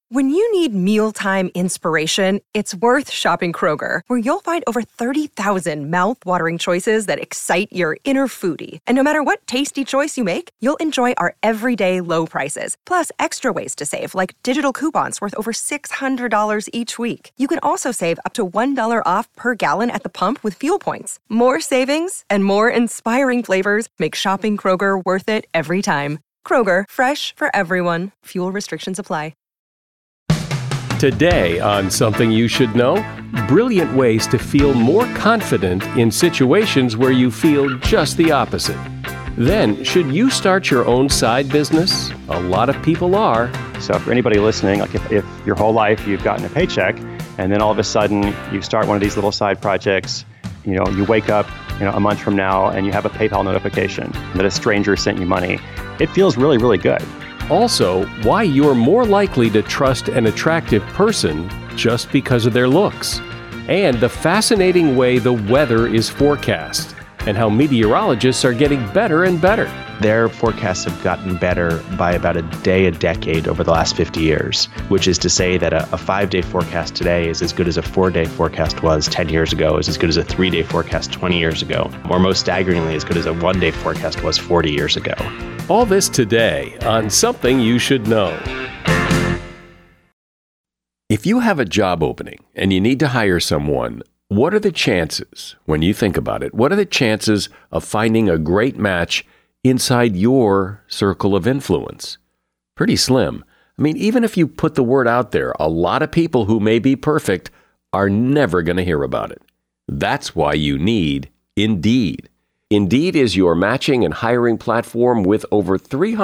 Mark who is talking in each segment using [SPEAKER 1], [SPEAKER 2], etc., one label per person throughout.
[SPEAKER 1] When you need mealtime inspiration, it's worth shopping Kroger, where you'll find over 30,000 mouth-watering choices that excite your inner foodie. And no matter what tasty choice you make, you'll enjoy our everyday low prices, plus extra ways to save, like digital coupons worth over $600 each week. You can also save up to $1 off per gallon at the pump with fuel points. More savings and more inspiring flavors make shopping Kroger worth it every time. Kroger, fresh for everyone. Fuel restrictions apply.
[SPEAKER 2] Today on Something You Should Know, brilliant ways to feel more confident in situations where you feel just the opposite. Then, should you start your own side business? A lot of people are.
[SPEAKER 3] So for anybody listening, like if your whole life you've gotten a paycheck and then all of a sudden you start one of these little side projects, you wake up a month from now and you have a PayPal notification that a stranger sent you money, it feels really, really good.
[SPEAKER 2] Also, why you're more likely to trust an attractive person just because of their looks. And the fascinating way the weather is forecast, and how meteorologists are getting better and better.
[SPEAKER 4] Their forecasts have gotten better by about a day a decade over the last 50 years, which is to say that a 5-day forecast today is as good as a 4-day forecast was 10 years ago, is as good as a 3-day forecast 20 years ago, or most staggeringly as good as a 1-day forecast was 40 years ago.
[SPEAKER 2] All this today on Something You Should Know. If you have a job opening and you need to hire someone, what are the chances, when you think about it, what are the chances of finding a great match inside your circle of influence? Pretty slim. I mean, even if you put the word out there, a lot of people who may be perfect are never going to hear about it. That's why you need Indeed. Indeed is your matching and hiring platform with over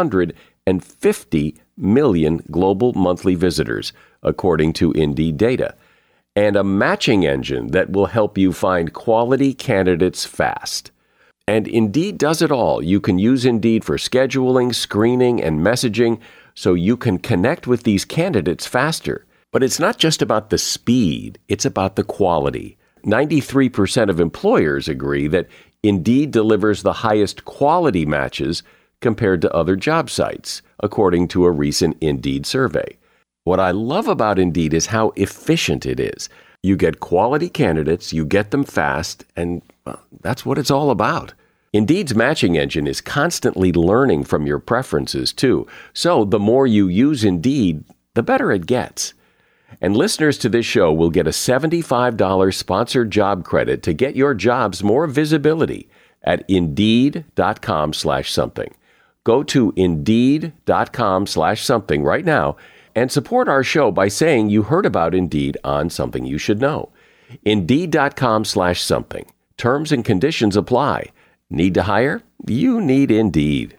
[SPEAKER 2] 350 million global monthly visitors, according to Indeed data, and a matching engine that will help you find quality candidates fast. And Indeed does it all. You can use Indeed for scheduling, screening, and messaging so you can connect with these candidates faster. But it's not just about the speed, it's about the quality. 93% of employers agree that Indeed delivers the highest quality matches compared to other job sites, according to a recent Indeed survey. What I love about Indeed is how efficient it is. You get quality candidates, you get them fast, and that's what it's all about. Indeed's matching engine is constantly learning from your preferences, too. So the more you use Indeed, the better it gets. And listeners to this show will get a $75 sponsored job credit to get your jobs more visibility at Indeed.com/something. Go to Indeed.com/something right now and support our show by saying you heard about Indeed on Something You Should Know. Indeed.com/something. Terms and conditions apply. Need to hire? You need Indeed.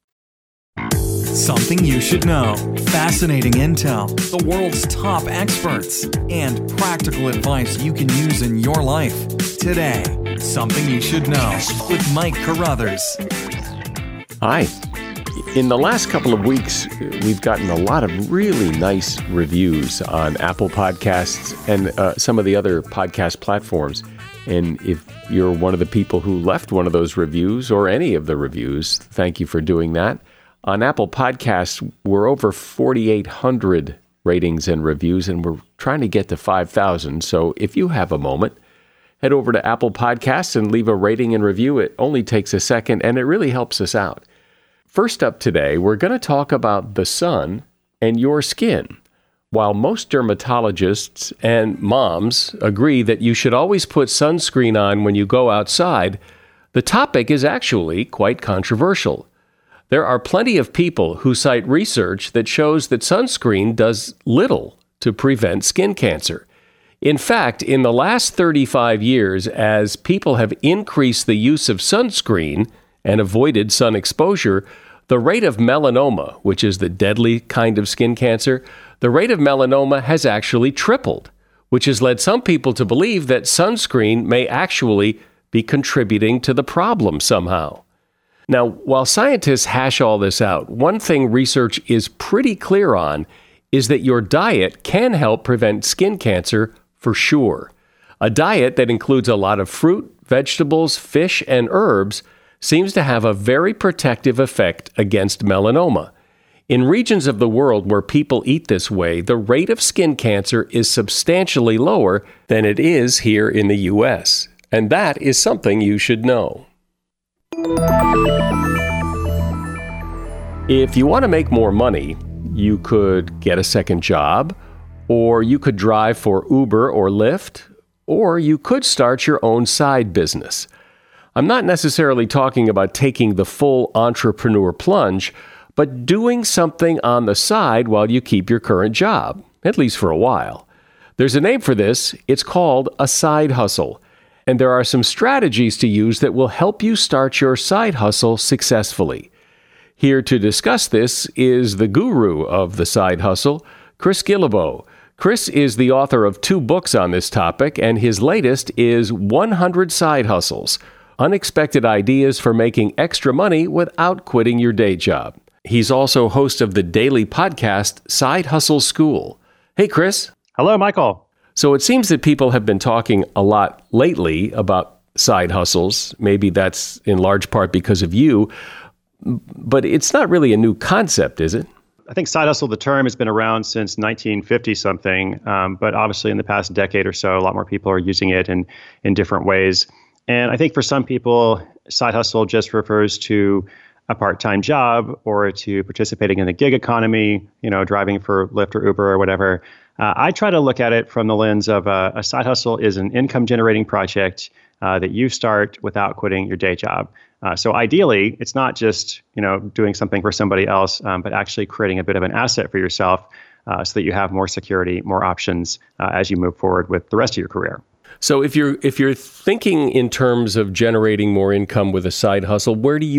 [SPEAKER 5] Something you should know. Fascinating intel, the world's top experts, and practical advice you can use in your life. Today, Something You Should Know with Mike Carruthers.
[SPEAKER 2] Hi. In the last couple of weeks, we've gotten a lot of really nice reviews on Apple Podcasts and some of the other podcast platforms. And if you're one of the people who left one of those reviews or any of the reviews, thank you for doing that. On Apple Podcasts, we're over 4,800 ratings and reviews, and we're trying to get to 5,000. So if you have a moment, head over to Apple Podcasts and leave a rating and review. It only takes a second, and it really helps us out. First up today, we're going to talk about the sun and your skin. While most dermatologists and moms agree that you should always put sunscreen on when you go outside, the topic is actually quite controversial. There are plenty of people who cite research that shows that sunscreen does little to prevent skin cancer. In fact, in the last 35 years, as people have increased the use of sunscreen and avoided sun exposure, the rate of melanoma, which is the deadly kind of skin cancer, the rate of melanoma has actually tripled, which has led some people to believe that sunscreen may actually be contributing to the problem somehow. Now, while scientists hash all this out, one thing research is pretty clear on is that your diet can help prevent skin cancer for sure. A diet that includes a lot of fruit, vegetables, fish, and herbs seems to have a very protective effect against melanoma. In regions of the world where people eat this way, the rate of skin cancer is substantially lower than it is here in the U.S. And that is something you should know. If you want to make more money, you could get a second job, or you could drive for Uber or Lyft, or you could start your own side business. I'm not necessarily talking about taking the full entrepreneur plunge, but doing something on the side while you keep your current job, at least for a while. There's a name for this. It's called a side hustle. And there are some strategies to use that will help you start your side hustle successfully. Here to discuss this is the guru of the side hustle, Chris Guillebeau. Chris is the author of 2 books on this topic, and his latest is 100 Side Hustles, Unexpected Ideas for Making Extra Money Without Quitting Your Day Job. He's also host of the daily podcast, Side Hustle School. Hey, Chris.
[SPEAKER 3] Hello, Michael.
[SPEAKER 2] So it seems that people have been talking a lot lately about side hustles. Maybe that's in large part because of you, but it's not really a new concept, is it?
[SPEAKER 3] I think side hustle, the term, has been around since 1950-something, but obviously in the past decade or so, a lot more people are using it in different ways. And I think for some people, side hustle just refers to a part-time job or to participating in the gig economy, driving for Lyft or Uber or whatever. I try to look at it from the lens of a side hustle is an income-generating project that you start without quitting your day job. So ideally, it's not just doing something for somebody else, but actually creating a bit of an asset for yourself so that you have more security, more options as you move forward with the rest of your career.
[SPEAKER 2] So if you're thinking in terms of generating more income with a side hustle, where does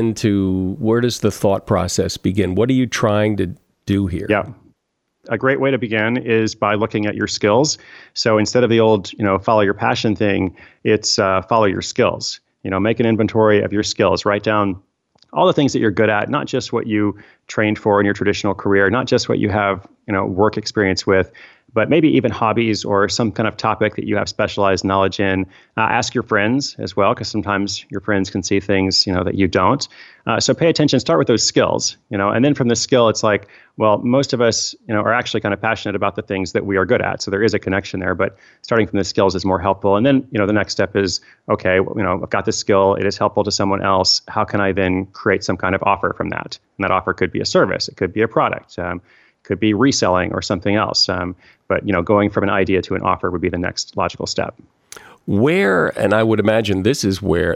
[SPEAKER 2] the thought process begin? What are you trying to do here?
[SPEAKER 3] Yeah. A great way to begin is by looking at your skills. So instead of the old, follow your passion thing, it's follow your skills. Make an inventory of your skills. Write down all the things that you're good at, not just what you trained for in your traditional career, not just what you have, work experience with, but maybe even hobbies or some kind of topic that you have specialized knowledge in. Ask your friends as well, because sometimes your friends can see things, that you don't. So pay attention, start with those skills, and then from the skill, it's like, well, most of us, are actually kind of passionate about the things that we are good at. So there is a connection there, but starting from the skills is more helpful. And then, the next step is, okay, I've got this skill. It is helpful to someone else. How can I then create some kind of offer from that? And that offer could be a service. It could be a product. Could be reselling or something else. But going from an idea to an offer would be the next logical step.
[SPEAKER 2] And I would imagine this is where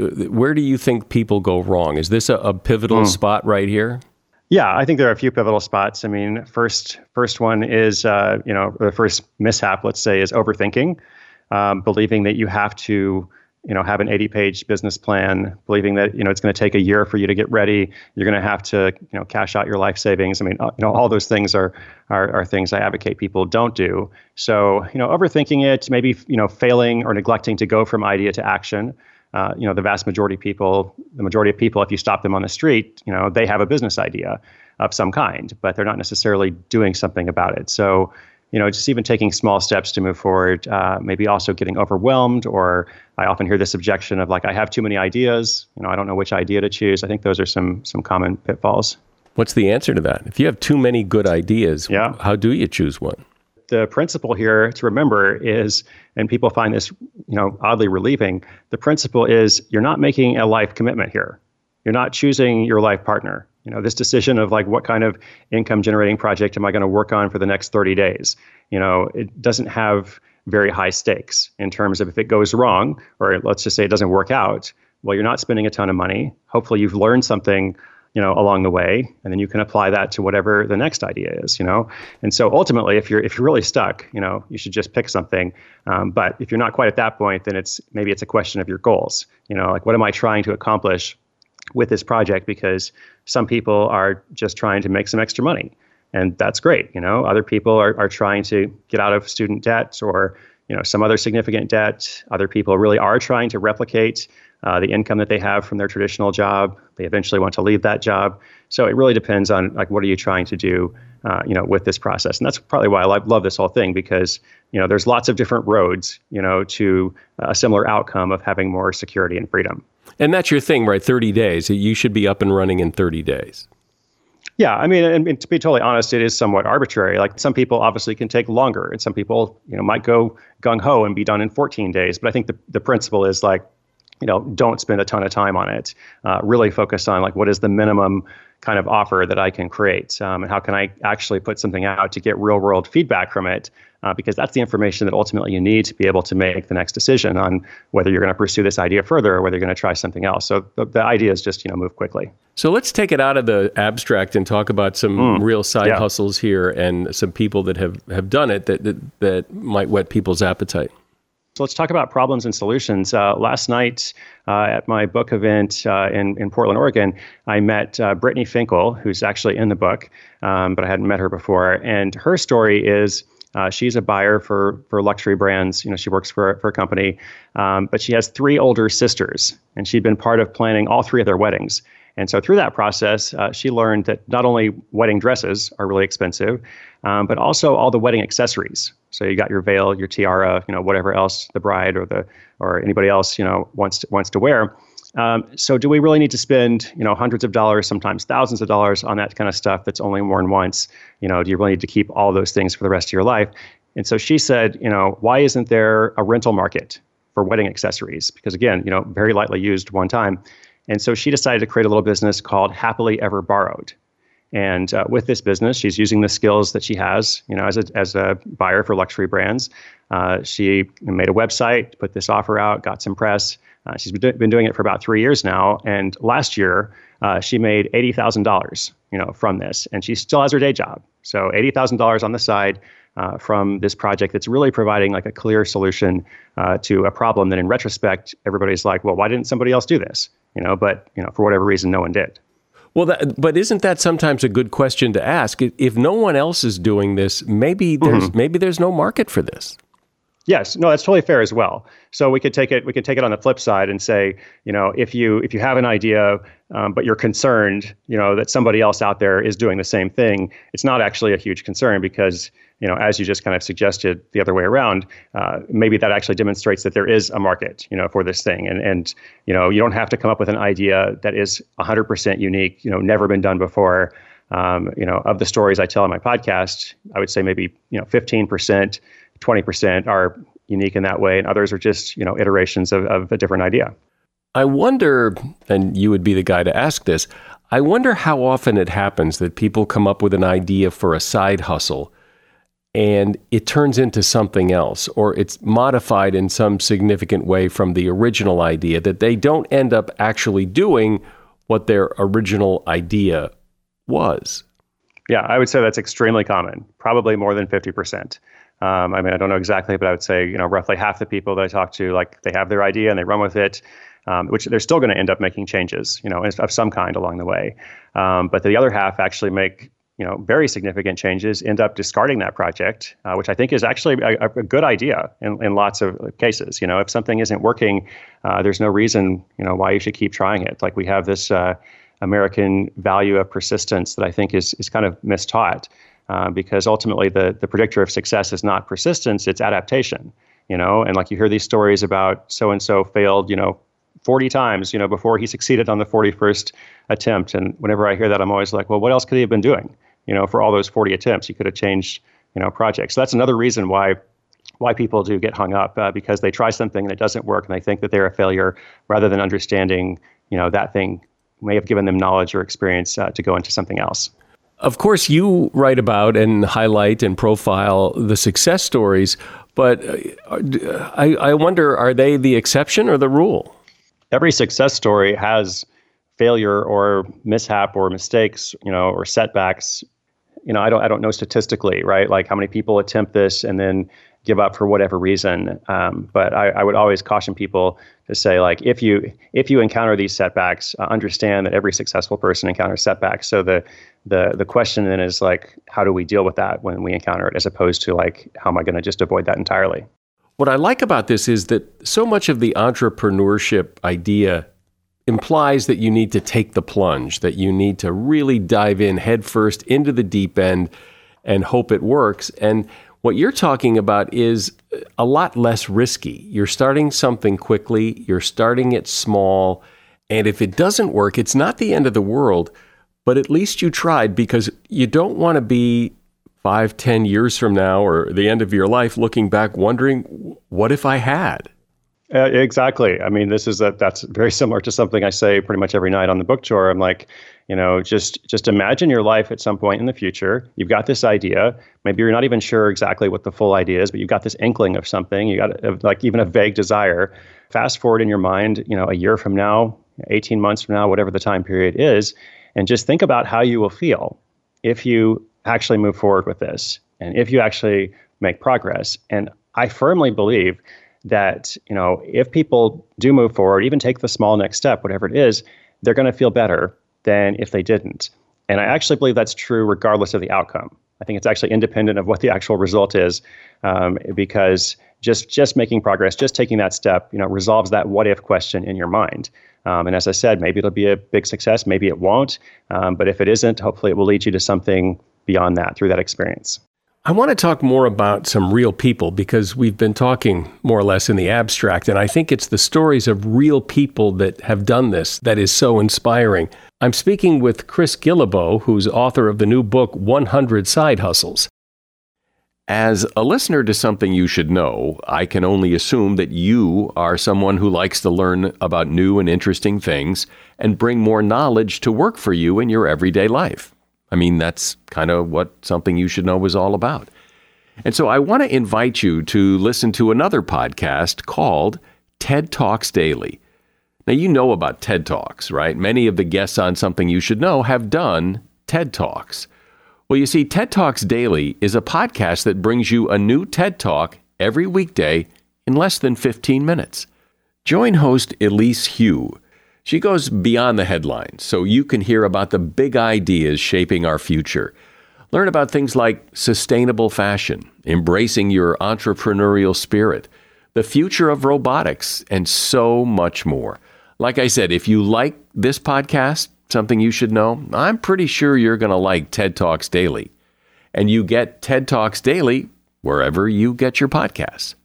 [SPEAKER 2] do you think people go wrong? Is this a pivotal spot right here?
[SPEAKER 3] Yeah, I think there are a few pivotal spots. I mean, first one is, the first mishap, let's say, is overthinking, believing that you have to have an 80-page business plan, believing that, it's going to take a year for you to get ready. You're going to have to, cash out your life savings. I mean, all those things are things I advocate people don't do. So, overthinking it, maybe, failing or neglecting to go from idea to action. The majority of people, if you stop them on the street, they have a business idea of some kind, but they're not necessarily doing something about it. So, just even taking small steps to move forward, maybe also getting overwhelmed, or I often hear this objection of like, I have too many ideas, I don't know which idea to choose. I think those are some common pitfalls.
[SPEAKER 2] What's the answer to that? If you have too many good ideas, how do you choose one?
[SPEAKER 3] The principle here to remember is, and people find this, oddly relieving, the principle is you're not making a life commitment here. You're not choosing your life partner. This decision of like, what kind of income generating project am I going to work on for the next 30 days? It doesn't have very high stakes in terms of if it goes wrong, or let's just say it doesn't work out, well, you're not spending a ton of money. Hopefully you've learned something, along the way, and then you can apply that to whatever the next idea is, And so ultimately, if you're really stuck, you should just pick something. But if you're not quite at that point, then maybe it's a question of your goals. Like, what am I trying to accomplish with this project? Because some people are just trying to make some extra money, and that's great. Other people are trying to get out of student debt or, some other significant debt. Other people really are trying to replicate the income that they have from their traditional job. They eventually want to leave that job. So it really depends on like, what are you trying to do, with this process? And that's probably why I love this whole thing, because, there's lots of different roads, to a similar outcome of having more security and freedom.
[SPEAKER 2] And that's your thing, right? 30 days. You should be up and running in 30 days.
[SPEAKER 3] Yeah, I mean, and to be totally honest, it is somewhat arbitrary. Like some people obviously can take longer, and some people, might go gung ho and be done in 14 days. But I think the principle is like, don't spend a ton of time on it. Really focus on like what is the minimum kind of offer that I can create, and how can I actually put something out to get real world feedback from it. Because that's the information that ultimately you need to be able to make the next decision on whether you're going to pursue this idea further or whether you're going to try something else. So the idea is just, move quickly.
[SPEAKER 2] So let's take it out of the abstract and talk about some real side hustles here and some people that have done it that might whet people's appetite.
[SPEAKER 3] So let's talk about problems and solutions. Last night at my book event in Portland, Oregon, I met Brittany Finkel, who's actually in the book, but I hadn't met her before. And her story is she's a buyer for luxury brands. She works for a company, but she has 3 older sisters, and she'd been part of planning all 3 of their weddings. And so through that process, she learned that not only wedding dresses are really expensive, but also all the wedding accessories. So you got your veil, your tiara, whatever else the bride or anybody else wants to wear. So do we really need to spend hundreds of dollars, sometimes thousands of dollars on that kind of stuff that's only worn once? Do you really need to keep all those things for the rest of your life? And so she said, why isn't there a rental market for wedding accessories? Because again, very lightly used one time. And so she decided to create a little business called Happily Ever Borrowed. And with this business, she's using the skills that she has, as a buyer for luxury brands. She made a website, put this offer out, got some press. She's been doing it for about 3 years now. And last year, she made $80,000, from this. And she still has her day job. So $80,000 on the side from this project that's really providing like a clear solution to a problem that in retrospect, everybody's like, well, why didn't somebody else do this? But for whatever reason, no one did.
[SPEAKER 2] Well, but isn't that sometimes a good question to ask? If no one else is doing this, maybe there's no market for this.
[SPEAKER 3] Yes, no, that's totally fair as well. So we could take it on the flip side and say, if you have an idea, but you're concerned, that somebody else out there is doing the same thing, it's not actually a huge concern because, as you just kind of suggested the other way around, maybe that actually demonstrates that there is a market, for this thing. And you don't have to come up with an idea that is 100% unique, never been done before. Of the stories I tell in my podcast, I would say maybe, 15%, 20% are unique in that way, and others are just, iterations of a different idea.
[SPEAKER 2] I wonder, and you would be the guy to ask this, I wonder how often it happens that people come up with an idea for a side hustle and it turns into something else, or it's modified in some significant way from the original idea, that they don't end up actually doing what their original idea was.
[SPEAKER 3] Yeah, I would say that's extremely common, probably more than 50%. I don't know exactly, but I would say, roughly half the people that I talk to, like they have their idea and they run with it, which they're still going to end up making changes, of some kind along the way. But the other half actually make, very significant changes, end up discarding that project, which I think is actually a good idea in lots of cases. If something isn't working, there's no reason, why you should keep trying it. Like we have this American value of persistence that I think is kind of mistaught. Because ultimately the predictor of success is not persistence, it's adaptation, and like you hear these stories about so-and-so failed, 40 times, before he succeeded on the 41st attempt. And whenever I hear that, I'm always like, well, what else could he have been doing, for all those 40 attempts? He could have changed, projects. So that's another reason why people do get hung up, because they try something and it doesn't work and they think that they're a failure rather than understanding, that thing may have given them knowledge or experience to go into something else.
[SPEAKER 2] Of course, you write about and highlight and profile the success stories, but I wonder, are they the exception or the rule?
[SPEAKER 3] Every success story has failure or mishap or mistakes, or setbacks. I don't know statistically, right? Like how many people attempt this and then give up for whatever reason. But I would always caution people to say, like, if you encounter these setbacks, understand that every successful person encounters setbacks. So the question then is like, how do we deal with that when we encounter it, as opposed to like, how am I going to just avoid that entirely?
[SPEAKER 2] What I like about this is that so much of the entrepreneurship idea implies that you need to take the plunge, that you need to really dive in headfirst into the deep end and hope it works. And what you're talking about is a lot less risky. You're starting something quickly, you're starting it small, and if it doesn't work, it's not the end of the world, but at least you tried, because you don't want to be 5-10 years from now or the end of your life looking back wondering, what if I had?
[SPEAKER 3] Exactly. I mean, that's very similar to something I say pretty much every night on the book tour. I'm like, just imagine your life at some point in the future. You've got this idea. Maybe you're not even sure exactly what the full idea is, but you've got this inkling of something. You got like even a vague desire. Fast forward in your mind, a year from now, 18 months from now, whatever the time period is, and just think about how you will feel if you actually move forward with this and if you actually make progress. And I firmly believe that, if people do move forward, even take the small next step, whatever it is, they're going to feel better than if they didn't. And I actually believe that's true regardless of the outcome. I think it's actually independent of what the actual result is, because just making progress, just taking that step, resolves that what if question in your mind. And as I said, maybe it'll be a big success, maybe it won't. But if it isn't, hopefully it will lead you to something beyond that through that experience.
[SPEAKER 2] I want to talk more about some real people, because we've been talking more or less in the abstract, and I think it's the stories of real people that have done this that is so inspiring. I'm speaking with Chris Guillebeau, who's author of the new book, 100 Side Hustles. As a listener to Something You Should Know, I can only assume that you are someone who likes to learn about new and interesting things and bring more knowledge to work for you in your everyday life. I mean, that's kind of what Something You Should Know is all about. And so I want to invite you to listen to another podcast called TED Talks Daily. Now, you know about TED Talks, right? Many of the guests on Something You Should Know have done TED Talks. Well, you see, TED Talks Daily is a podcast that brings you a new TED Talk every weekday in less than 15 minutes. Join host Elise Hu. She goes beyond the headlines, so you can hear about the big ideas shaping our future. Learn about things like sustainable fashion, embracing your entrepreneurial spirit, the future of robotics, and so much more. Like I said, if you like this podcast, Something You Should Know, I'm pretty sure you're going to like TED Talks Daily. And you get TED Talks Daily wherever you get your podcasts.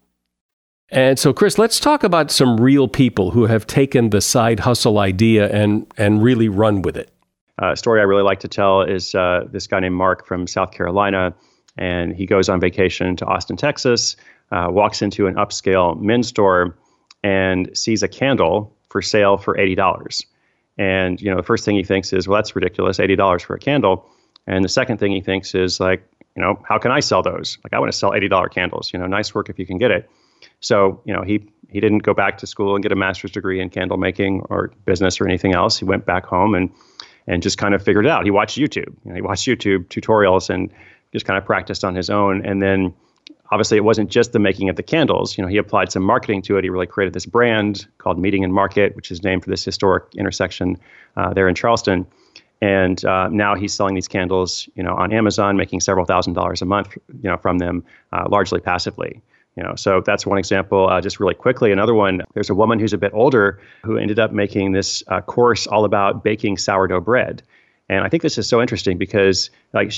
[SPEAKER 2] And so, Chris, let's talk about some real people who have taken the side hustle idea and really run with it.
[SPEAKER 3] A story I really like to tell is this guy named Mark from South Carolina, and he goes on vacation to Austin, Texas, walks into an upscale men's store and sees a candle for sale for $80. And, the first thing he thinks is, well, that's ridiculous, $80 for a candle. And the second thing he thinks is like, how can I sell those? Like, I want to sell $80 candles, nice work if you can get it. So, he didn't go back to school and get a master's degree in candle making or business or anything else. He went back home and just kind of figured it out. He watched YouTube. He watched YouTube tutorials and just kind of practiced on his own. And then obviously it wasn't just the making of the candles. He applied some marketing to it. He really created this brand called Meeting and Market, which is named for this historic intersection there in Charleston. And now he's selling these candles, on Amazon, making several $1,000s a month, from them, largely passively. So that's one example. Just really quickly, another one, there's a woman who's a bit older who ended up making this course all about baking sourdough bread. And I think this is so interesting because,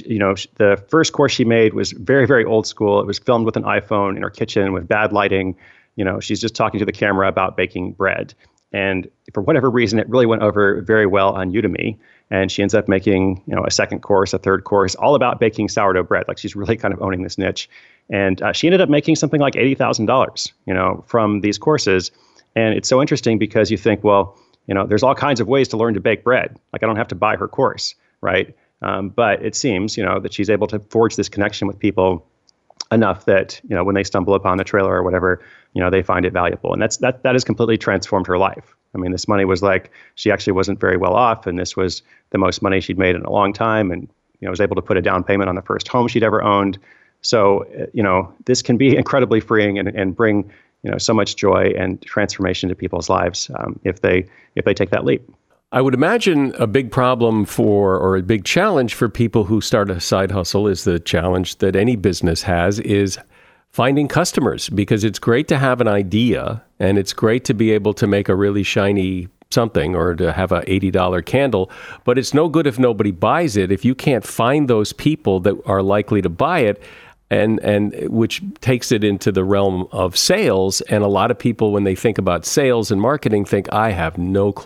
[SPEAKER 3] the first course she made was very, very old school. It was filmed with an iPhone in her kitchen with bad lighting. She's just talking to the camera about baking bread. And for whatever reason, it really went over very well on Udemy. And she ends up making, a second course, a third course, all about baking sourdough bread. Like, she's really kind of owning this niche. And she ended up making something like $80,000, from these courses. And it's so interesting because you think, well, there's all kinds of ways to learn to bake bread. Like, I don't have to buy her course, right? But it seems, that she's able to forge this connection with people enough that, when they stumble upon the trailer or whatever, they find it valuable. And that has completely transformed her life. I mean, this money was like, she actually wasn't very well off, and this was the most money she'd made in a long time, and, was able to put a down payment on the first home she'd ever owned. So, this can be incredibly freeing and bring, so much joy and transformation to people's lives if they take that leap.
[SPEAKER 2] I would imagine a big problem or a big challenge for people who start a side hustle is the challenge that any business has, is finding customers, because it's great to have an idea and it's great to be able to make a really shiny something or to have an $80 candle, but it's no good if nobody buys it. If you can't find those people that are likely to buy it, and which takes it into the realm of sales. And a lot of people, when they think about sales and marketing, think, I have no clue.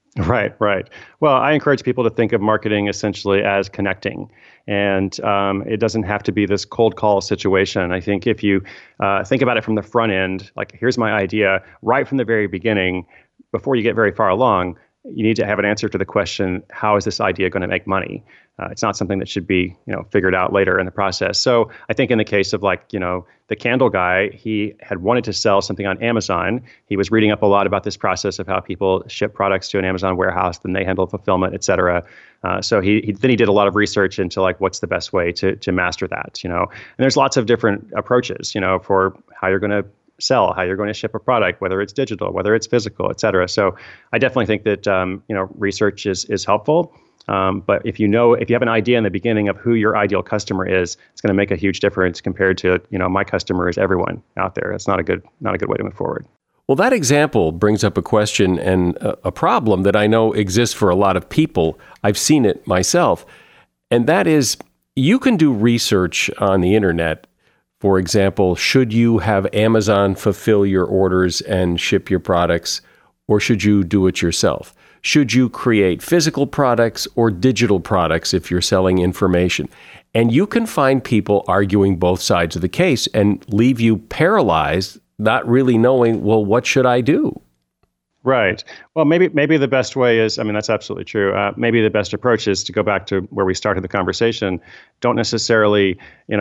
[SPEAKER 3] Right, right. Well, I encourage people to think of marketing essentially as connecting. And it doesn't have to be this cold call situation. I think if you think about it from the front end, like here's my idea, right from the very beginning, before you get very far along, you need to have an answer to the question, how is this idea going to make money? It's not something that should be, figured out later in the process. So I think in the case of the candle guy, he had wanted to sell something on Amazon. He was reading up a lot about this process of how people ship products to an Amazon warehouse, then they handle fulfillment, et cetera. So he did a lot of research into what's the best way to master that, And there's lots of different approaches, for how you're going to sell, how you're going to ship a product, whether it's digital, whether it's physical, et cetera. So I definitely think that, research is helpful. But if you have an idea in the beginning of who your ideal customer is, it's going to make a huge difference compared to, my customer is everyone out there. It's not a good way to move forward.
[SPEAKER 2] Well, that example brings up a question and a problem that I know exists for a lot of people. I've seen it myself. And that is, you can do research on the internet. For example, should you have Amazon fulfill your orders and ship your products, or should you do it yourself? Should you create physical products or digital products if you're selling information? And you can find people arguing both sides of the case and leave you paralyzed, not really knowing, well, what should I do?
[SPEAKER 3] Right. Well, maybe the best way is, that's absolutely true. Maybe the best approach is to go back to where we started the conversation. Don't necessarily,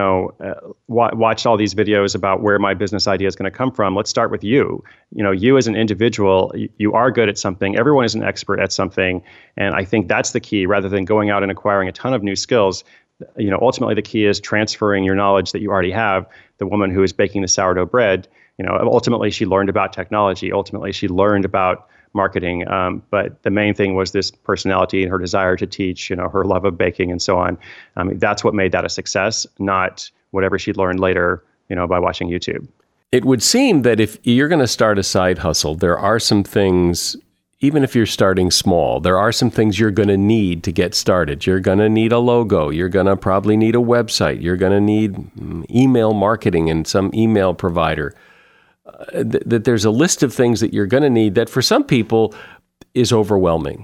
[SPEAKER 3] watch all these videos about where my business idea is going to come from. Let's start with you. You as an individual, you are good at something. Everyone is an expert at something. And I think that's the key, rather than going out and acquiring a ton of new skills. Ultimately, the key is transferring your knowledge that you already have. The woman who is baking the sourdough bread, ultimately she learned about technology. Ultimately, she learned about marketing. But the main thing was this personality and her desire to teach, her love of baking and so on. That's what made that a success, not whatever she'd learned later, by watching YouTube.
[SPEAKER 2] It would seem that if you're going to start a side hustle, there are some things, even if you're starting small, there are some things you're going to need to get started. You're going to need a logo. You're going to probably need a website. You're going to need email marketing and some email provider. That there's a list of things that you're going to need that for some people is overwhelming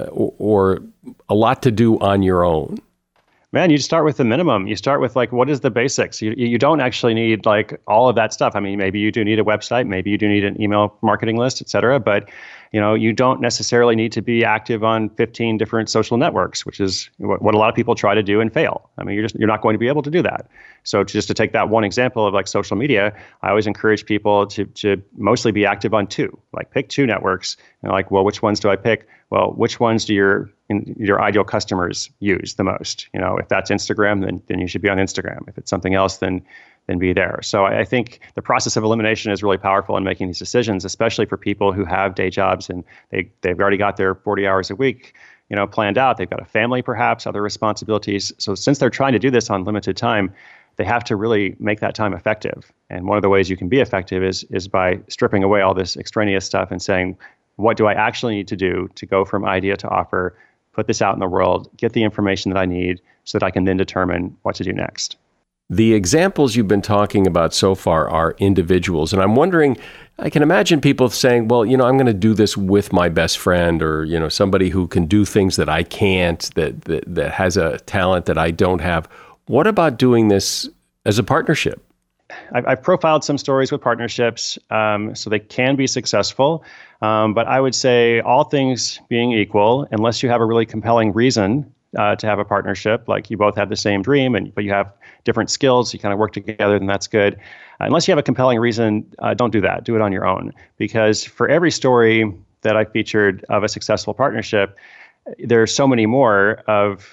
[SPEAKER 2] or a lot to do on your own.
[SPEAKER 3] Man, you start with the minimum. You start with what is the basics? You don't actually need all of that stuff. Maybe you do need a website, maybe you do need an email marketing list, et cetera. But you don't necessarily need to be active on 15 different social networks, which is what a lot of people try to do and fail. You're not going to be able to do that. So just to take that one example of social media, I always encourage people to mostly be active on two. Pick two networks. And which ones do I pick? Well, which ones do your ideal customers use the most? If that's Instagram, then you should be on Instagram. If it's something else, then be there. So I think the process of elimination is really powerful in making these decisions, especially for people who have day jobs and they've already got their 40 hours a week, planned out. They've got a family, perhaps, other responsibilities. So since they're trying to do this on limited time, they have to really make that time effective. And one of the ways you can be effective is by stripping away all this extraneous stuff and saying, what do I actually need to do to go from idea to offer, put this out in the world, get the information that I need so that I can then determine what to do next.
[SPEAKER 2] The examples you've been talking about so far are individuals. And I'm wondering, I can imagine people saying, well, I'm going to do this with my best friend or, somebody who can do things that I can't, that has a talent that I don't have. What about doing this as a partnership?
[SPEAKER 3] I've profiled some stories with partnerships, so they can be successful. But I would say all things being equal, unless you have a really compelling reason to have a partnership, like you both have the same dream, but you have different skills, you kind of work together, then that's good. Unless you have a compelling reason, don't do that. Do it on your own. Because for every story that I featured of a successful partnership, there's so many more of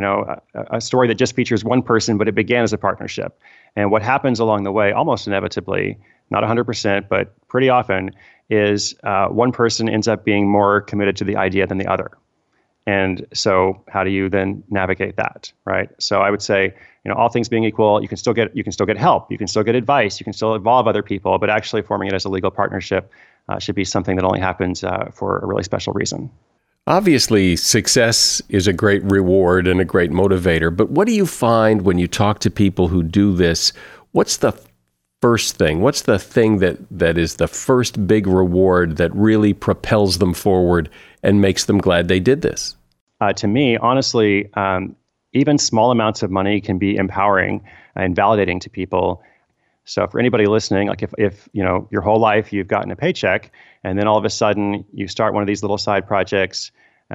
[SPEAKER 3] a story that just features one person, but it began as a partnership. And what happens along the way, almost inevitably, not 100%, but pretty often, is one person ends up being more committed to the idea than the other. And so how do you then navigate that, right? So I would say, all things being equal, you can still get help, you can still get advice, you can still involve other people, but actually forming it as a legal partnership should be something that only happens for a really special reason.
[SPEAKER 2] Obviously, success is a great reward and a great motivator, but what do you find when you talk to people who do this? What's the first thing? What's the thing that is the first big reward that really propels them forward and makes them glad they did this?
[SPEAKER 3] To me, honestly, even small amounts of money can be empowering and validating to people. So for anybody listening, like if your whole life you've gotten a paycheck, and then all of a sudden you start one of these little side projects,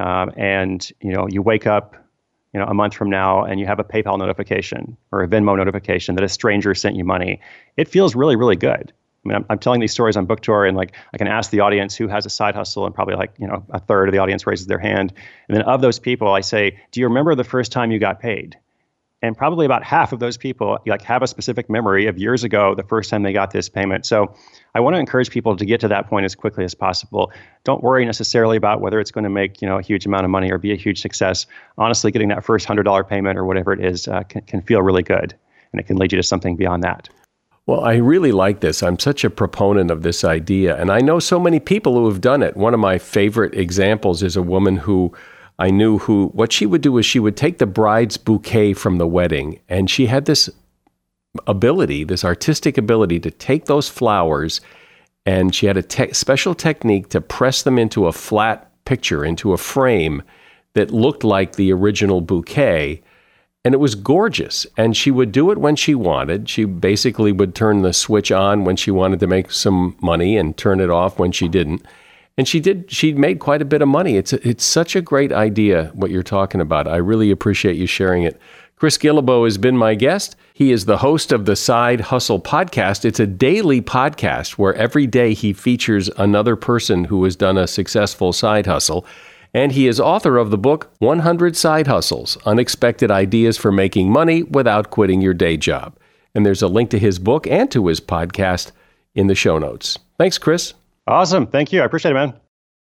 [SPEAKER 3] and you wake up a month from now and you have a PayPal notification or a Venmo notification that a stranger sent you money, it feels really, really good. I mean, I'm telling these stories on Book Tour, and like I can ask the audience who has a side hustle, and probably a third of the audience raises their hand. And then of those people, I say, do you remember the first time you got paid? And probably about half of those people have a specific memory of years ago, the first time they got this payment. So I want to encourage people to get to that point as quickly as possible. Don't worry necessarily about whether it's going to make a huge amount of money or be a huge success. Honestly, getting that first $100 payment or whatever it is can feel really good, and it can lead you to something beyond that.
[SPEAKER 2] Well, I really like this. I'm such a proponent of this idea, and I know so many people who have done it. One of my favorite examples is a woman who I knew what she would do is she would take the bride's bouquet from the wedding, and she had this ability, this artistic ability to take those flowers, and she had a special technique to press them into a flat picture, into a frame that looked like the original bouquet. And it was gorgeous. And she would do it when she wanted. She basically would turn the switch on when she wanted to make some money and turn it off when she didn't. And she made quite a bit of money. It's such a great idea, what you're talking about. I really appreciate you sharing it. Chris Guillebeau has been my guest. He is the host of the Side Hustle podcast. It's a daily podcast where every day he features another person who has done a successful side hustle. And he is author of the book, 100 Side Hustles, Unexpected Ideas for Making Money Without Quitting Your Day Job. And there's a link to his book and to his podcast in the show notes. Thanks, Chris.
[SPEAKER 3] Awesome. Thank you. I appreciate it, man.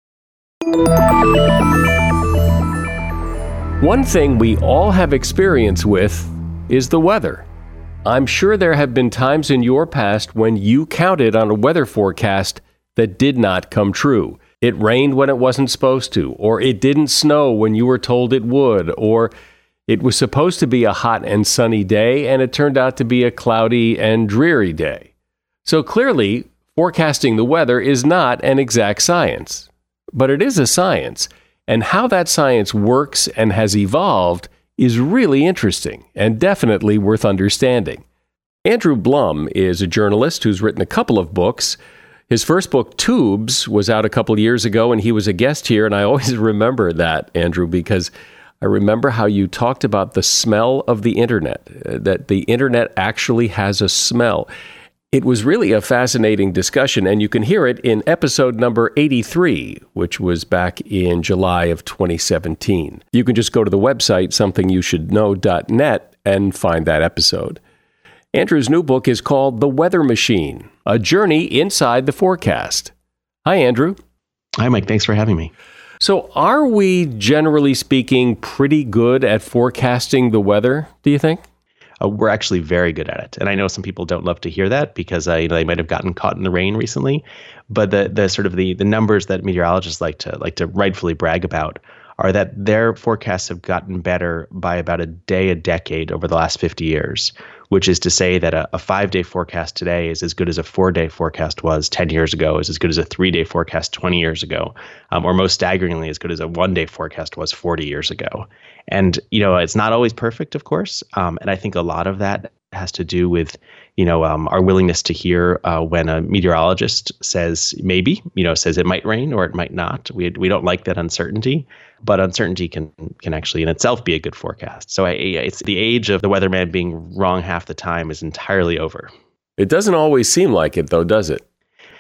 [SPEAKER 2] One thing we all have experience with is the weather. I'm sure there have been times in your past when you counted on a weather forecast that did not come true. It rained when it wasn't supposed to, or it didn't snow when you were told it would, or it was supposed to be a hot and sunny day and it turned out to be a cloudy and dreary day. So clearly, forecasting the weather is not an exact science, but it is a science, and how that science works and has evolved is really interesting and definitely worth understanding. Andrew Blum is a journalist who's written a couple of books. His first book, Tubes, was out a couple years ago, and he was a guest here, and I always remember that, Andrew, because I remember how you talked about the smell of the internet, that the internet actually has a smell. It was really a fascinating discussion, and you can hear it in episode number 83, which was back in July of 2017. You can just go to the website, somethingyoushouldknow.net, and find that episode. Andrew's new book is called The Weather Machine, A Journey Inside the Forecast. Hi, Andrew.
[SPEAKER 4] Hi, Mike. Thanks for having me.
[SPEAKER 2] So are we, generally speaking, pretty good at forecasting the weather, do you think?
[SPEAKER 4] We're actually very good at it. And I know some people don't love to hear that because they might have gotten caught in the rain recently. But the sort of the numbers that meteorologists like to rightfully brag about are that their forecasts have gotten better by about a day a decade over the last 50 years, which is to say that a 5-day forecast today is as good as a 4-day forecast was 10 years ago, is as good as a 3-day forecast 20 years ago, or most staggeringly as good as a 1-day forecast was 40 years ago. And, it's not always perfect, of course. And I think a lot of that has to do with, our willingness to hear when a meteorologist says maybe, says it might rain or it might not. We don't like that uncertainty, but uncertainty can actually in itself be a good forecast. So it's the age of the weatherman being wrong half the time is entirely over.
[SPEAKER 2] It doesn't always seem like it, though, does it?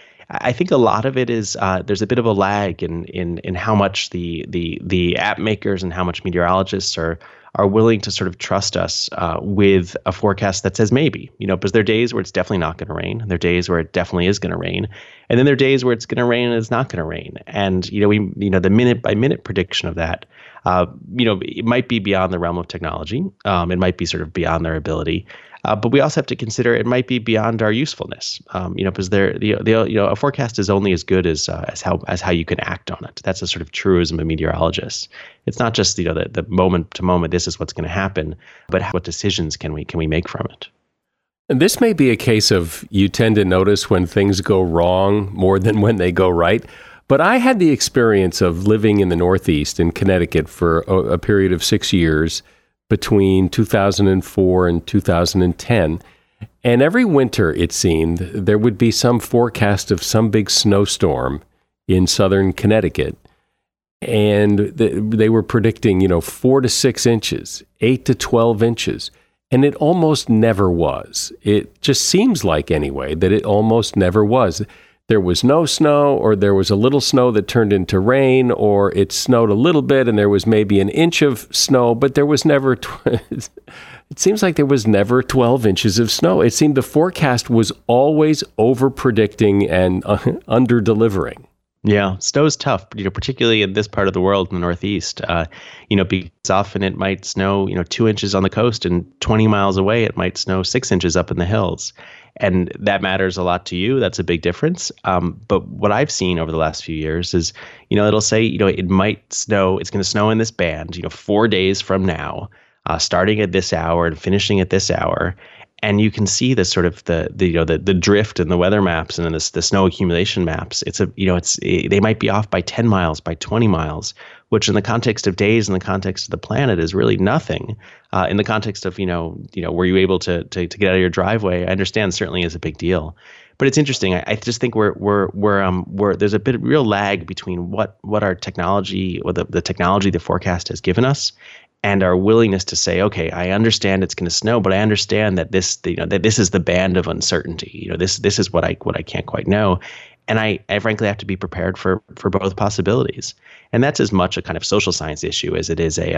[SPEAKER 4] I think a lot of it is there's a bit of a lag in how much the app makers and how much meteorologists are willing to sort of trust us with a forecast that says maybe, because there are days where it's definitely not going to rain. There are days where it definitely is going to rain. And then there are days where it's going to rain and it's not going to rain. And, the minute by minute prediction of that, it might be beyond the realm of technology. It might be sort of beyond their ability. But we also have to consider it might be beyond our usefulness, because a forecast is only as good as how you can act on it. That's a sort of truism of meteorologists. It's not just the moment to moment. This is what's going to happen, but what decisions can we make from it?
[SPEAKER 2] And this may be a case of you tend to notice when things go wrong more than when they go right. But I had the experience of living in the Northeast in Connecticut for a period of 6 years between 2004 and 2010. And every winter, it seemed, there would be some forecast of some big snowstorm in southern Connecticut. And they were predicting, 4 to 6 inches, 8 to 12 inches. And it almost never was. It just seems like, anyway, that it almost never was. There was no snow, or there was a little snow that turned into rain, or it snowed a little bit and there was maybe an inch of snow, but there was never, it seems like there was never 12 inches of snow. It seemed the forecast was always over-predicting and under-delivering.
[SPEAKER 4] Yeah, snow's tough, particularly in this part of the world in the Northeast. Because often it might snow, 2 inches on the coast, and 20 miles away it might snow 6 inches up in the hills. And that matters a lot to you. That's a big difference. But what I've seen over the last few years is, it'll say, it might snow, it's going to snow in this band, 4 days from now, starting at this hour and finishing at this hour. And you can see the sort of the drift in the weather maps and in the snow accumulation maps. They might be off by 10 miles, by 20 miles, which in the context of days, in the context of the planet, is really nothing. In the context of were you able to get out of your driveway? I understand certainly is a big deal, but it's interesting. I just think we're there's a bit of real lag between what our technology, or the technology the forecast has given us, and our willingness to say, okay, I understand it's going to snow, but I understand that this is the band of uncertainty. This is what I can't quite know, and I frankly have to be prepared for both possibilities. And that's as much a kind of social science issue as it is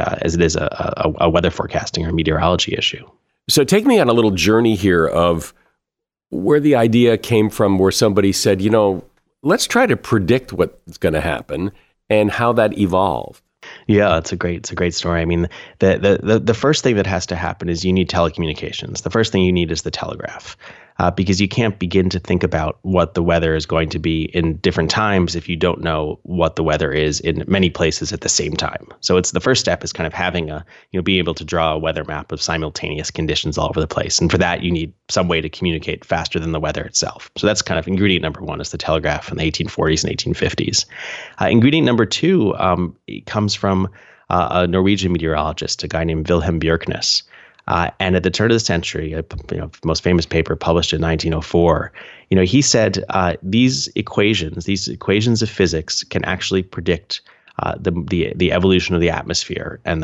[SPEAKER 4] a weather forecasting or meteorology issue.
[SPEAKER 2] So take me on a little journey here of where the idea came from, where somebody said, let's try to predict what's going to happen, and how that evolved.
[SPEAKER 4] Yeah, it's a great story. I mean, the first thing that has to happen is you need telecommunications. The first thing you need is the telegraph, because you can't begin to think about what the weather is going to be in different times if you don't know what the weather is in many places at the same time. So it's the first step is kind of having being able to draw a weather map of simultaneous conditions all over the place. And for that, you need some way to communicate faster than the weather itself. So that's kind of ingredient number one, is the telegraph in the 1840s and 1850s. Ingredient number two comes from a Norwegian meteorologist, a guy named Wilhelm Bjerknes. And at the turn of the century, most famous paper published in 1904, he said these equations of physics can actually predict the evolution of the atmosphere and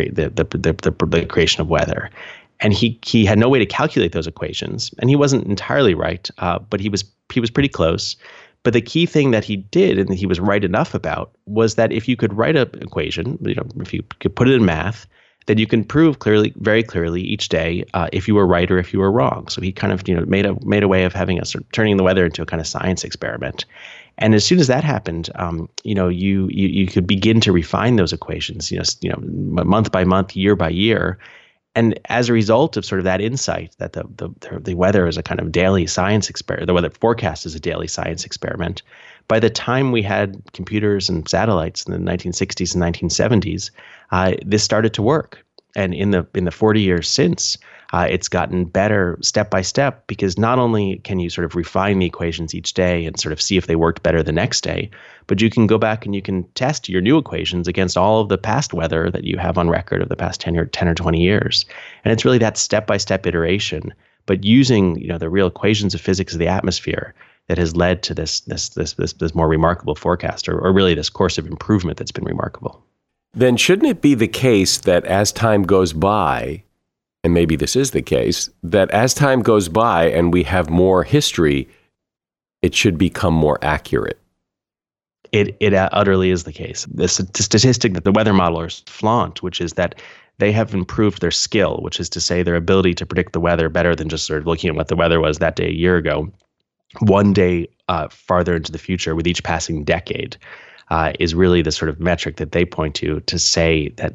[SPEAKER 4] the creation of weather. And he had no way to calculate those equations, and he wasn't entirely right, but he was pretty close. But the key thing that he did, and that he was right enough about, was that if you could write an equation, if you could put it in math, then you can prove very clearly each day if you were right or if you were wrong. So he kind of made a way of having turning the weather into a kind of science experiment. And as soon as that happened, you could begin to refine those equations, month by month, year by year. And as a result of sort of that insight that the weather is a kind of daily science experiment, the weather forecast is a daily science experiment, by the time we had computers and satellites in the 1960s and 1970s, this started to work. And in the 40 years since, it's gotten better step by step, because not only can you sort of refine the equations each day and sort of see if they worked better the next day, but you can go back and you can test your new equations against all of the past weather that you have on record of the past 10 or 20 years. And it's really that step-by-step iteration, but using the real equations of physics of the atmosphere that has led to this more remarkable forecast, or really this course of improvement that's been remarkable.
[SPEAKER 2] Then shouldn't it be the case that as time goes by, and maybe this is the case, that as time goes by and we have more history, it should become more accurate?
[SPEAKER 4] It utterly is the case. The statistic that the weather modelers flaunt, which is that they have improved their skill, which is to say their ability to predict the weather better than just sort of looking at what the weather was that day a year ago, one day farther into the future with each passing decade. is really the sort of metric that they point to say that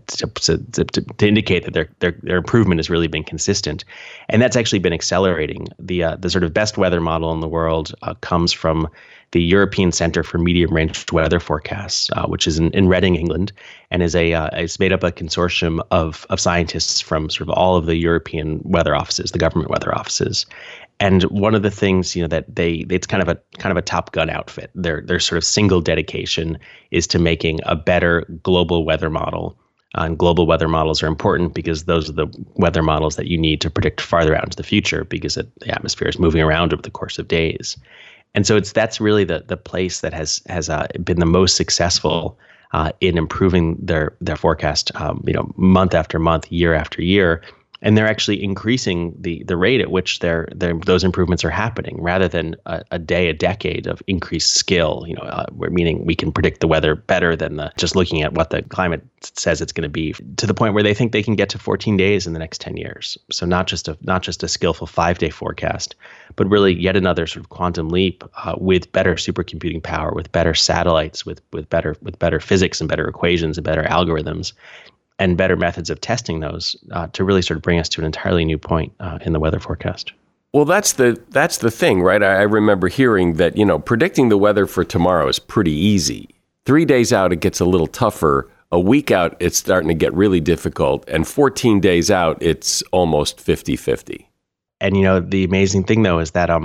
[SPEAKER 4] to indicate that their improvement has really been consistent, and that's actually been accelerating. The sort of best weather model in the world comes from the European Center for Medium-Range Weather Forecasts, which is in Reading, England, and is it's made up a consortium of scientists from sort of all of the European weather offices, the government weather offices. And one of the things, that it's kind of a Top Gun outfit. Their sort of single dedication is to making a better global weather model. And global weather models are important because those are the weather models that you need to predict farther out into the future, because the atmosphere is moving around over the course of days. And so that's really the place that has been the most successful in improving their forecast, month after month, year after year. And they're actually increasing the rate at which those improvements are happening, rather than a decade of increased skill. Meaning we can predict the weather better than just looking at what the climate says it's going to be, to the point where they think they can get to 14 days in the next 10 years. So not just a skillful 5-day forecast, but really yet another sort of quantum leap with better supercomputing power, with better satellites, with better physics and better equations and better algorithms, and better methods of testing those to really sort of bring us to an entirely new point in the weather forecast.
[SPEAKER 2] Well, that's the thing, right? I remember hearing that, predicting the weather for tomorrow is pretty easy. 3 days out, it gets a little tougher. A week out, it's starting to get really difficult. And 14 days out, it's almost 50-50. And,
[SPEAKER 4] the amazing thing, though, is that,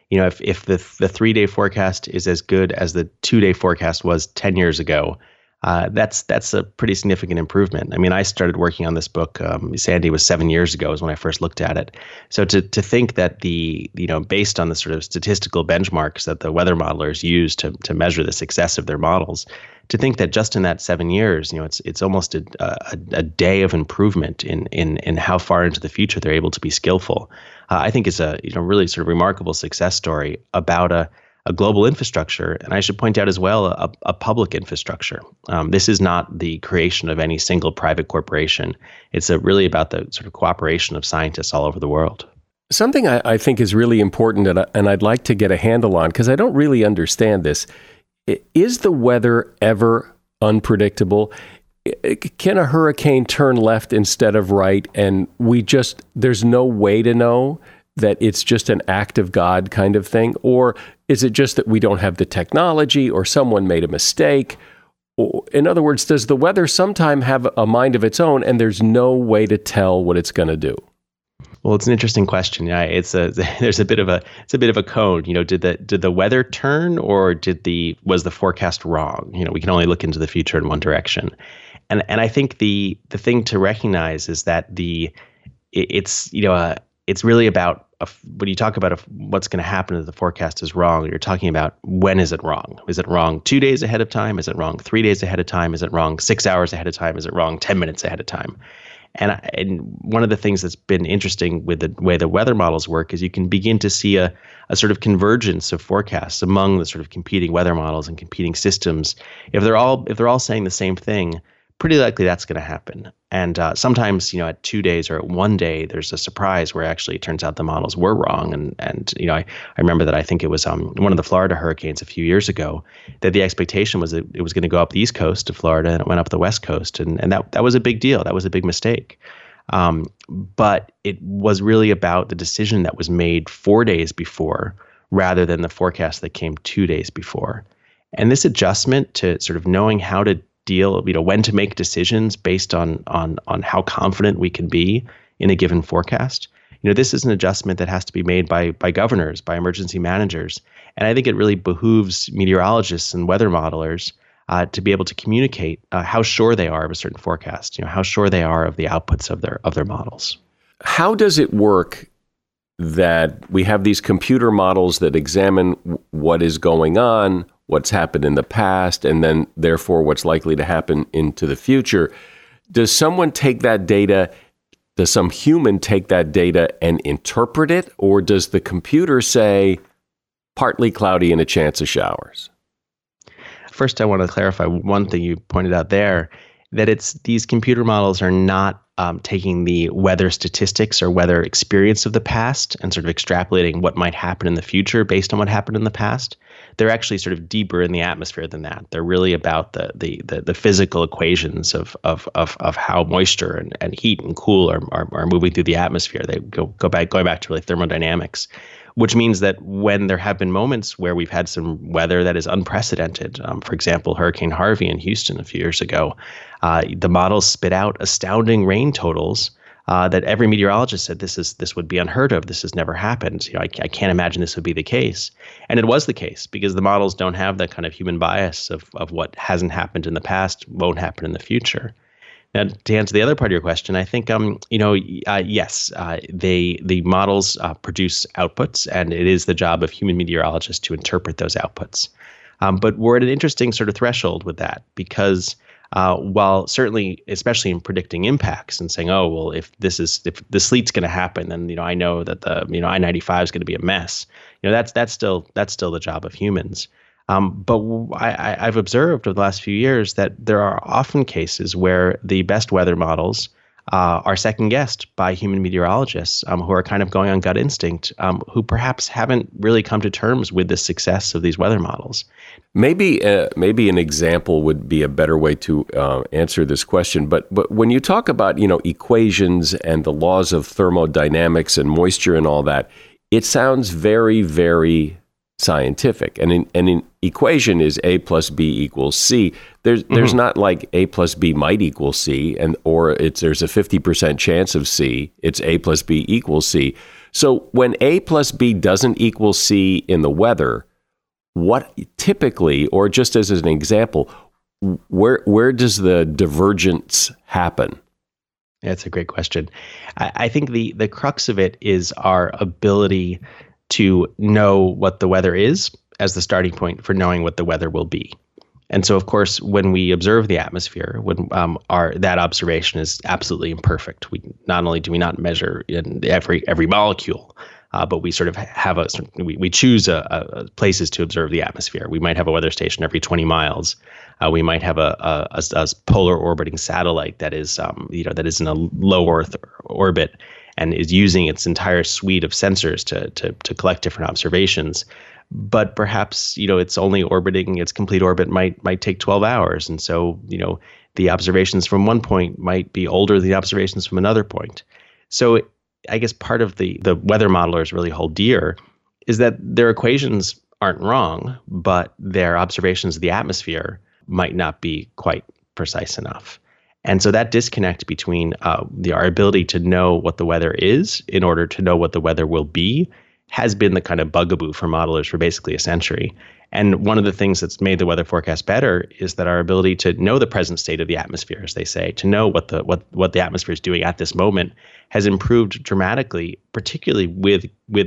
[SPEAKER 4] if the 3-day forecast is as good as the 2-day forecast was 10 years ago, that's a pretty significant improvement. I mean, I started working on this book, Sandy, was 7 years ago is when I first looked at it. So to think that based on the sort of statistical benchmarks that the weather modelers use to measure the success of their models, to think that just in that 7 years, it's almost a day of improvement in how far into the future they're able to be skillful, I think is a really sort of remarkable success story about a global infrastructure, and I should point out as well, a public infrastructure. This is not the creation of any single private corporation. It's really about the sort of cooperation of scientists all over the world.
[SPEAKER 2] Something I think is really important, and I'd like to get a handle on, because I don't really understand this. Is the weather ever unpredictable? Can a hurricane turn left instead of right, and there's no way to know that it's just an act of God kind of thing? Or is it just that we don't have the technology, or someone made a mistake? In other words, does the weather sometime have a mind of its own and there's no way to tell what it's going to do?
[SPEAKER 4] Well, it's an interesting question. Yeah, it's a bit of a cone. Did the weather turn, or was the forecast wrong? We can only look into the future in one direction. And I think the thing to recognize is that it's really about when you talk about what's going to happen if the forecast is wrong, you're talking about when is it wrong? Is it wrong 2 days ahead of time? Is it wrong 3 days ahead of time? Is it wrong 6 hours ahead of time? Is it wrong 10 minutes ahead of time? And one of the things that's been interesting with the way the weather models work is you can begin to see a sort of convergence of forecasts among the sort of competing weather models and competing systems. If they're all saying the same thing, pretty likely that's going to happen. And sometimes, at 2 days or at 1 day, there's a surprise where actually it turns out the models were wrong. And I remember that I think it was one of the Florida hurricanes a few years ago, that the expectation was that it was going to go up the East Coast to Florida, and it went up the West Coast. And that was a big deal. That was a big mistake. But it was really about the decision that was made 4 days before, rather than the forecast that came 2 days before. And this adjustment to sort of knowing how to deal, when to make decisions based on how confident we can be in a given forecast. This is an adjustment that has to be made by governors, by emergency managers. And I think it really behooves meteorologists and weather modelers to be able to communicate how sure they are of a certain forecast, how sure they are of the outputs of their models.
[SPEAKER 2] How does it work that we have these computer models that examine what is going on, what's happened in the past, and then therefore what's likely to happen into the future? Does someone take that data? Does some human take that data and interpret it? Or does the computer say partly cloudy and a chance of showers?
[SPEAKER 4] First, I want to clarify one thing you pointed out there, that these computer models are not taking the weather statistics or weather experience of the past and sort of extrapolating what might happen in the future based on what happened in the past. They're actually sort of deeper in the atmosphere than that. They're really about the physical equations of how moisture and heat and cool are moving through the atmosphere. They going back to really thermodynamics, which means that when there have been moments where we've had some weather that is unprecedented, for example, Hurricane Harvey in Houston a few years ago, the models spit out astounding rain totals that every meteorologist said this would be unheard of. This has never happened. I can't imagine this would be the case. And it was the case because the models don't have that kind of human bias of what hasn't happened in the past, won't happen in the future. Now, to answer the other part of your question, I think yes, the models produce outputs, and it is the job of human meteorologists to interpret those outputs. But we're at an interesting sort of threshold with that because while certainly, especially in predicting impacts and saying, oh, well, if the sleet's going to happen, then I know that the I-95 is going to be a mess. That's still the job of humans. But I've observed over the last few years that there are often cases where the best weather models are second guessed by human meteorologists who are kind of going on gut instinct, who perhaps haven't really come to terms with the success of these weather models.
[SPEAKER 2] Maybe an example would be a better way to answer this question. But when you talk about equations and the laws of thermodynamics and moisture and all that, it sounds very, very scientific. And an equation is A plus B equals C. There's not like A plus B might equal C, or there's a 50% chance of C. It's A plus B equals C. So when A plus B doesn't equal C in the weather, what typically, or just as an example, where does the divergence happen?
[SPEAKER 4] That's a great question. I think the crux of it is our ability to know what the weather is as the starting point for knowing what the weather will be. And so, of course, when we observe the atmosphere, when that observation is absolutely imperfect. Not only do we not measure in every molecule, but we sort of have we choose places to observe the atmosphere. We might have a weather station every 20 miles. We might have a polar orbiting satellite that is in a low Earth orbit and is using its entire suite of sensors to collect different observations. But perhaps it's only orbiting, its complete orbit might take 12 hours, and so the observations from one point might be older than the observations from another point. So I guess part of the weather modelers really hold dear is that their equations aren't wrong, but their observations of the atmosphere might not be quite precise enough. And so that disconnect between our ability to know what the weather is in order to know what the weather will be has been the kind of bugaboo for modelers for basically a century. And one of the things that's made the weather forecast better is that our ability to know the present state of the atmosphere, as they say, to know what the atmosphere is doing at this moment, has improved dramatically, particularly with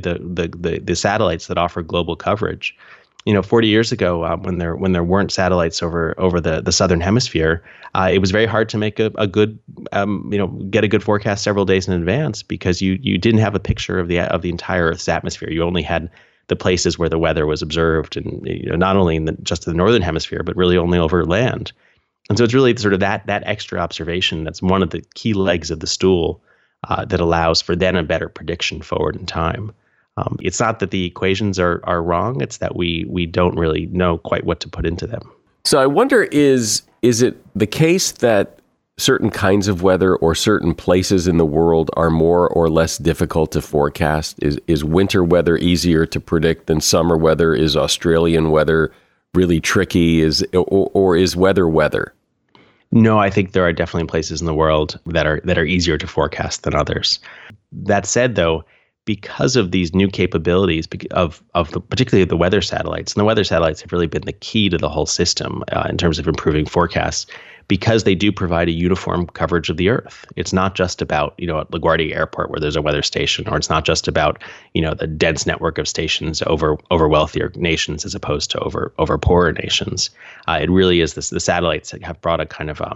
[SPEAKER 4] the satellites that offer global coverage. 40 years ago, when there weren't satellites over the southern hemisphere, it was very hard to make a good get a good forecast several days in advance because you didn't have a picture of the entire Earth's atmosphere. You only had the places where the weather was observed, and not only in just the northern hemisphere, but really only over land. And so it's really sort of that extra observation that's one of the key legs of the stool that allows for then a better prediction forward in time. It's not that the equations are wrong; it's that we don't really know quite what to put into them.
[SPEAKER 2] So I wonder, is it the case that certain kinds of weather or certain places in the world are more or less difficult to forecast? Is winter weather easier to predict than summer weather? Is Australian weather really tricky? Or is weather?
[SPEAKER 4] No, I think there are definitely places in the world that are easier to forecast than others. That said, though, because of these new capabilities particularly the weather satellites, and the weather satellites have really been the key to the whole system in terms of improving forecasts, because they do provide a uniform coverage of the Earth. It's not just about, at LaGuardia Airport where there's a weather station, or it's not just about, the dense network of stations over wealthier nations as opposed to over poorer nations. It really is the satellites that have brought a kind of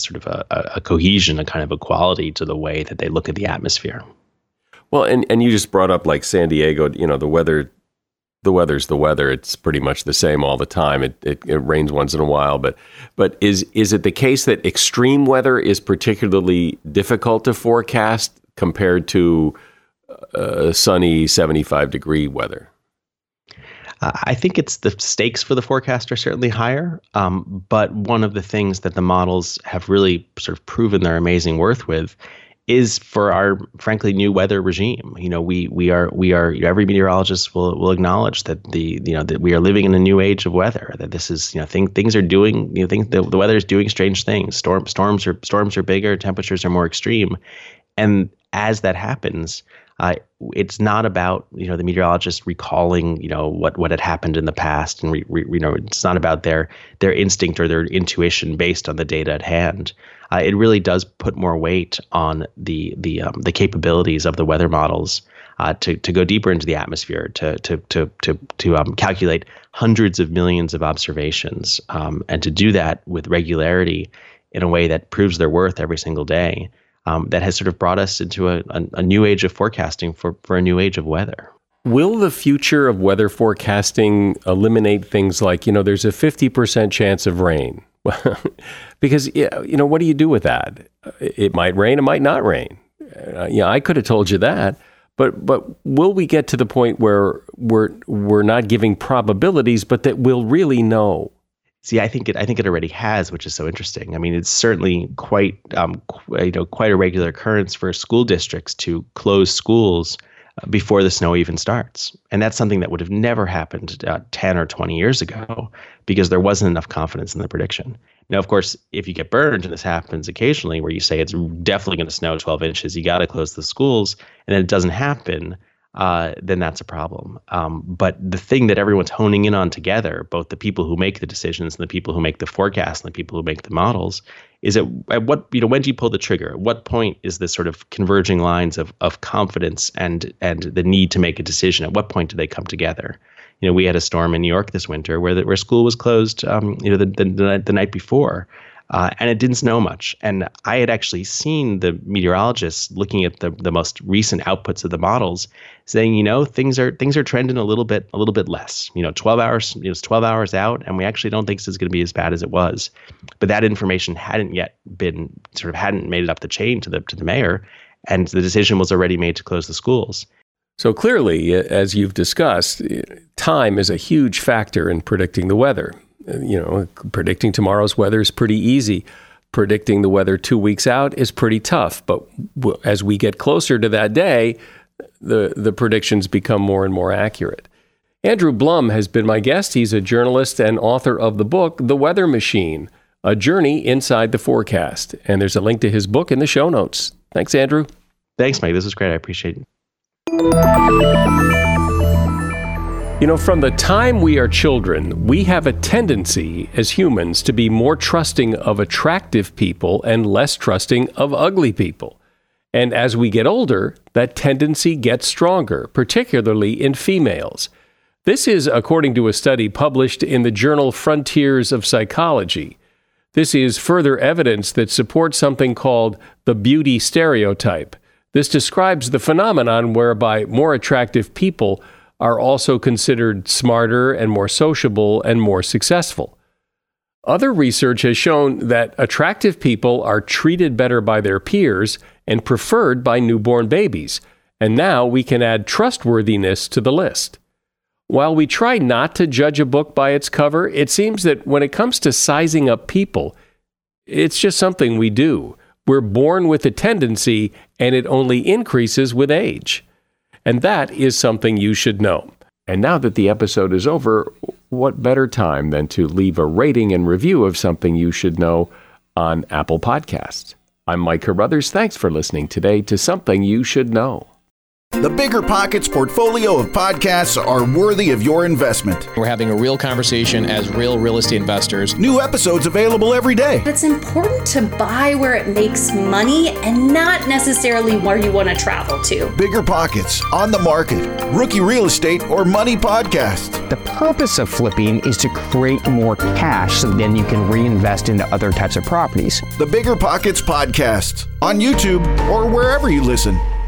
[SPEAKER 4] a cohesion, a kind of equality to the way that they look at the atmosphere.
[SPEAKER 2] Well, and you just brought up like San Diego, the weather the weather's the weather. It's pretty much the same all the time. It rains once in a while, but is it the case that extreme weather is particularly difficult to forecast compared to sunny 75-degree weather?
[SPEAKER 4] I think it's the stakes for the forecast are certainly higher, but one of the things that the models have really sort of proven their amazing worth with is for our, frankly, new weather regime. We are every meteorologist will acknowledge that that we are living in a new age of weather. That this is things are doing the weather is doing strange things. Storms are bigger, temperatures are more extreme, and as that happens, it's not about the meteorologists recalling what had happened in the past, and it's not about their instinct or their intuition based on the data at hand. It really does put more weight on the capabilities of the weather models to go deeper into the atmosphere, to calculate hundreds of millions of observations, and to do that with regularity in a way that proves their worth every single day. That has sort of brought us into a new age of forecasting for a new age of weather.
[SPEAKER 2] Will the future of weather forecasting eliminate things like, there's a 50% chance of rain? Because, what do you do with that? It might rain, it might not rain. I could have told you that. But will we get to the point where we're not giving probabilities, but that we'll really know?
[SPEAKER 4] See, I think it already has, which is so interesting. I mean, it's certainly quite a regular occurrence for school districts to close schools before the snow even starts, and that's something that would have never happened 10 or 20 years ago because there wasn't enough confidence in the prediction. Now, of course, if you get burned, and this happens occasionally, where you say it's definitely going to snow 12 inches, you got to close the schools, and then it doesn't happen. Then that's a problem. But the thing that everyone's honing in on together, both the people who make the decisions and the people who make the forecasts and the people who make the models, is at what, when do you pull the trigger? At what point is this sort of converging lines of confidence and the need to make a decision? At what point do they come together? We had a storm in New York this winter where school was closed, the night before. And it didn't snow much. And I had actually seen the meteorologists looking at the most recent outputs of the models saying, things are trending a little bit less. 12 hours, it's 12 hours out, and we actually don't think this is going to be as bad as it was. But that information hadn't yet hadn't made it up the chain to the mayor, and the decision was already made to close the schools.
[SPEAKER 2] So clearly, as you've discussed, time is a huge factor in predicting the weather. Predicting tomorrow's weather is pretty easy. Predicting the weather 2 weeks out is pretty tough. But as we get closer to that day, the predictions become more and more accurate. Andrew Blum has been my guest. He's a journalist and author of the book, The Weather Machine, A Journey Inside the Forecast. And there's a link to his book in the show notes. Thanks, Andrew.
[SPEAKER 4] Thanks, Mike. This was great. I appreciate it.
[SPEAKER 2] From the time we are children, we have a tendency as humans to be more trusting of attractive people and less trusting of ugly people. And as we get older, that tendency gets stronger, particularly in females. This is according to a study published in the journal Frontiers of Psychology. This is further evidence that supports something called the beauty stereotype. This describes the phenomenon whereby more attractive people are also considered smarter and more sociable and more successful. Other research has shown that attractive people are treated better by their peers and preferred by newborn babies, and now we can add trustworthiness to the list. While we try not to judge a book by its cover, it seems that when it comes to sizing up people, it's just something we do. We're born with a tendency, and it only increases with age. And that is something you should know. And now that the episode is over, what better time than to leave a rating and review of something you should know on Apple Podcasts. I'm Mike Carruthers. Thanks for listening today to Something You Should Know.
[SPEAKER 6] The Bigger Pockets portfolio of podcasts are worthy of your investment.
[SPEAKER 7] We're having a real conversation as real estate investors.
[SPEAKER 6] New episodes available every day.
[SPEAKER 8] It's important to buy where it makes money and not necessarily where you want to travel to.
[SPEAKER 6] Bigger Pockets, On the Market, Rookie Real Estate, or Money Podcast.
[SPEAKER 9] The purpose of flipping is to create more cash so then you can reinvest into other types of properties.
[SPEAKER 6] The Bigger Pockets Podcast on YouTube or wherever you listen.